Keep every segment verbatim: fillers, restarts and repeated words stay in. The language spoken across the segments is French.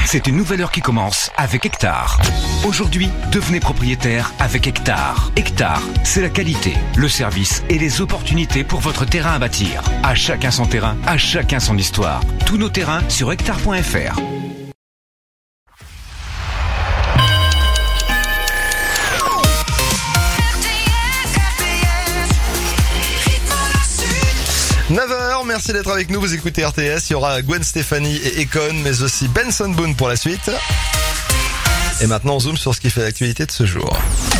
c'est une nouvelle heure qui commence avec Hectare. Aujourd'hui, devenez propriétaire avec Hectare. Hectare, c'est la qualité, le service et les opportunités pour votre terrain à bâtir. À chacun son terrain, à chacun son histoire. Tous nos terrains sur hectare point f r. neuf heures, merci d'être avec nous, vous écoutez R T S, il y aura Gwen Stefani et Econ, mais aussi Benson Boone pour la suite. Et maintenant on zoome sur ce qui fait l'actualité de ce jour.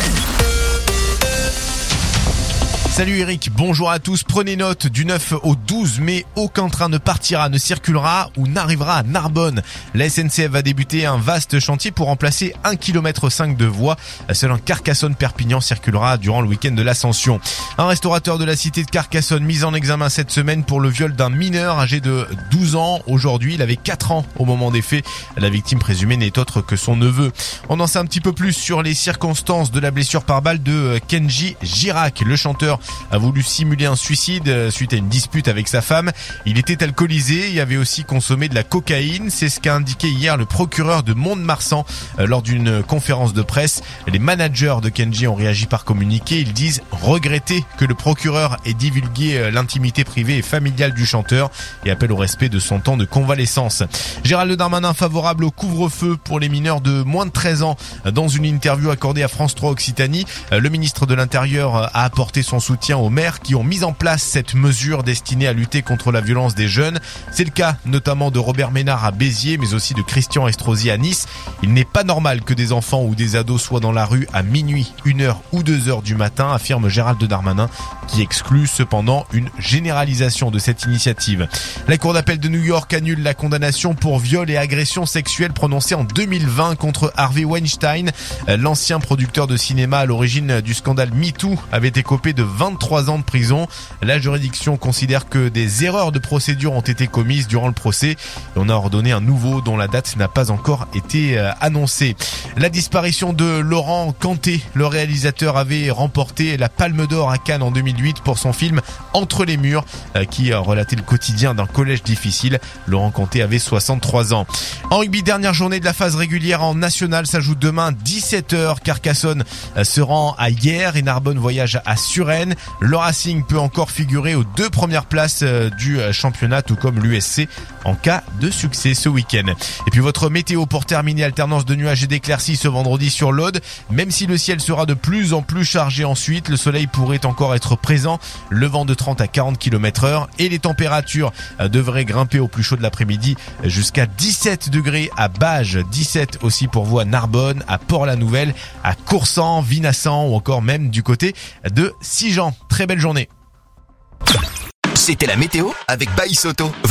Salut Eric, bonjour à tous. Prenez note, du neuf au douze mai, aucun train ne partira, ne circulera ou n'arrivera à Narbonne. La S N C F va débuter un vaste chantier pour remplacer un kilomètre cinq de voies. Seul un Carcassonne-Perpignan circulera durant le week-end de l'Ascension. Un restaurateur de la cité de Carcassonne mis en examen cette semaine pour le viol d'un mineur âgé de douze ans. Aujourd'hui, il avait quatre ans au moment des faits. La victime présumée n'est autre que son neveu. On en sait un petit peu plus sur les circonstances de la blessure par balle de Kenji Girac. Le chanteur a voulu simuler un suicide suite à une dispute avec sa femme. Il était alcoolisé et avait aussi consommé de la cocaïne. C'est ce qu'a indiqué hier le procureur de Mont-de-Marsan lors d'une conférence de presse. Les managers de Kenji ont réagi par communiqué. Ils disent regretter que le procureur ait divulgué l'intimité privée et familiale du chanteur et appellent au respect de son temps de convalescence. Gérald Darmanin favorable au couvre-feu pour les mineurs de moins de treize ans. Dans une interview accordée à France trois Occitanie, le ministre de l'Intérieur a apporté son soutien aux maires qui ont mis en place cette mesure destinée à lutter contre la violence des jeunes. C'est le cas notamment de Robert Ménard à Béziers, mais aussi de Christian Estrosi à Nice. Il n'est pas normal que des enfants ou des ados soient dans la rue à minuit, une heure ou deux heures du matin, affirme Gérald Darmanin, qui exclut cependant une généralisation de cette initiative. La Cour d'appel de New York annule la condamnation pour viol et agression sexuelle prononcée en deux mille vingt contre Harvey Weinstein. L'ancien producteur de cinéma à l'origine du scandale MeToo avait écopé de vingt-trois ans de prison. La juridiction considère que des erreurs de procédure ont été commises durant le procès et on a ordonné un nouveau dont la date n'a pas encore été annoncée. La disparition de Laurent Canté, le réalisateur, avait remporté la Palme d'Or à Cannes en deux mille huit pour son film Entre les murs qui relatait le quotidien d'un collège difficile. Laurent Canté avait soixante-trois ans. En rugby, dernière journée de la phase régulière en national, ça joue demain dix-sept heures. Carcassonne se rend à Hyères et Narbonne voyage à Suresnes. Le Racing peut encore figurer aux deux premières places du championnat, tout comme l'U S C en cas de succès ce week-end. Et puis votre météo pour terminer, alternance de nuages et d'éclaircies ce vendredi sur l'Aude. Même si le ciel sera de plus en plus chargé ensuite, le soleil pourrait encore être présent. Le vent de trente à quarante kilomètres heure et les températures devraient grimper au plus chaud de l'après-midi jusqu'à dix-sept degrés à Bages, dix-sept aussi pour vous à Narbonne, à Port-la-Nouvelle, à Coursan, Vinassan ou encore même du côté de Sigean. Très belle journée. C'était la météo avec Baïs Auto.